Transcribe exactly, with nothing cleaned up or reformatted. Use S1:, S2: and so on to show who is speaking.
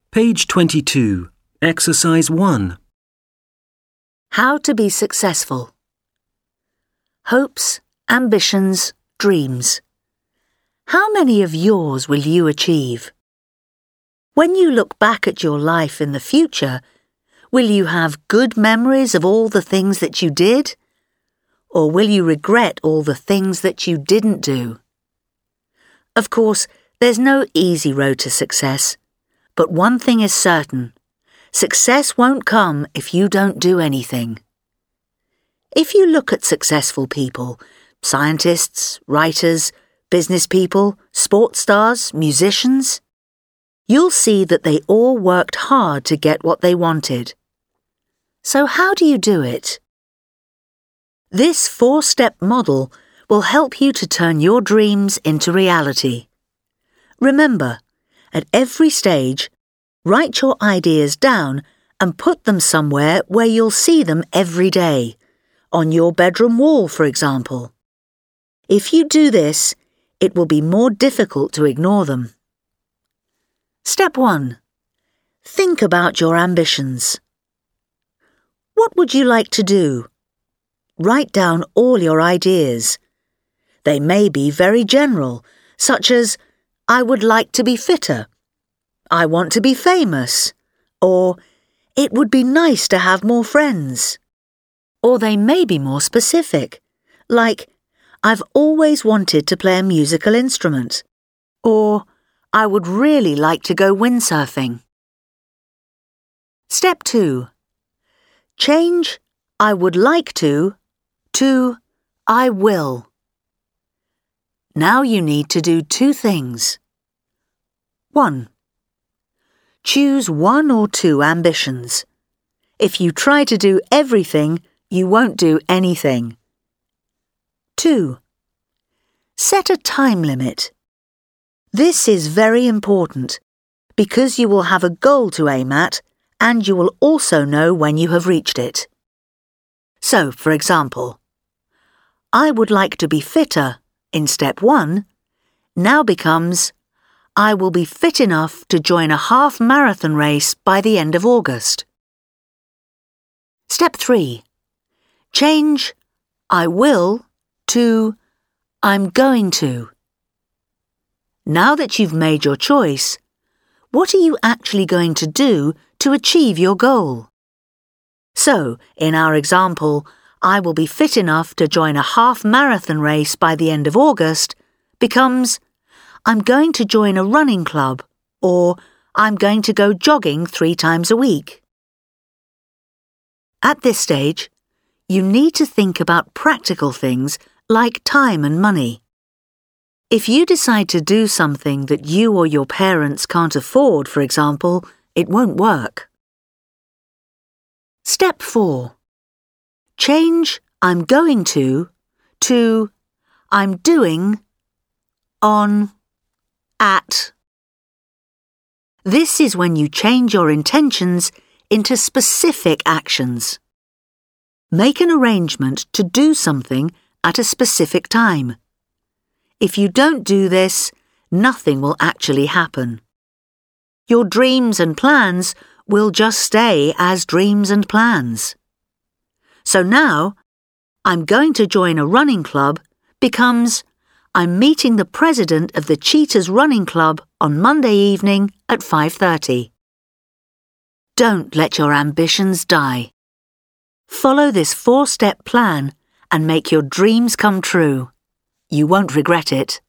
S1: Page twenty-two, Exercise one.
S2: How to be successful. Hopes, ambitions, dreams. How many of yours will you achieve? When you look back at your life in the future, will you have good memories of all the things that you did? Or will you regret all the things that you didn't do? Of course, there's no easy road to success, but one thing is certain. Success won't come if you don't do anything. If you look at successful people, scientists, writers, business people, sports stars, musicians, you'll see that they all worked hard to get what they wanted. So how do you do it? This four-step model will help you to turn your dreams into reality. Remember, at every stage, write your ideas down and put them somewhere where you'll see them every day, on your bedroom wall, for example. If you do this, it will be more difficult to ignore them. Step one. Think about your ambitions. What would you like to do? Write down all your ideas. They may be very general, such as, I would like to be fitter. I want to be famous. Or, it would be nice to have more friends. Or they may be more specific, like, I've always wanted to play a musical instrument. Or, I would really like to go windsurfing. Step two. Change I would like to to I will. Now you need to do two things. One. Choose one or two ambitions. If you try to do everything, you won't do anything. Two. Set a time limit. This is very important because you will have a goal to aim at and you will also know when you have reached it. So, for example, I would like to be fitter in step one now becomes I will be fit enough to join a half marathon race by the end of August. Step three. Change I will to I'm going to. Now that you've made your choice, what are you actually going to do to achieve your goal? So, in our example, I will be fit enough to join a half marathon race by the end of August becomes I'm going to join a running club or I'm going to go jogging three times a week. At this stage, you need to think about practical things like time and money. If you decide to do something that you or your parents can't afford, for example, it won't work. Step four. Change I'm going to to I'm doing on at. This is when you change your intentions into specific actions. Make an arrangement to do something at a specific time. If you don't do this, nothing will actually happen. Your dreams and plans will just stay as dreams and plans. So now, I'm going to join a running club becomes I'm meeting the president of the Cheetahs Running Club on Monday evening at five thirty. Don't let your ambitions die. Follow this four-step plan and make your dreams come true. You won't regret it.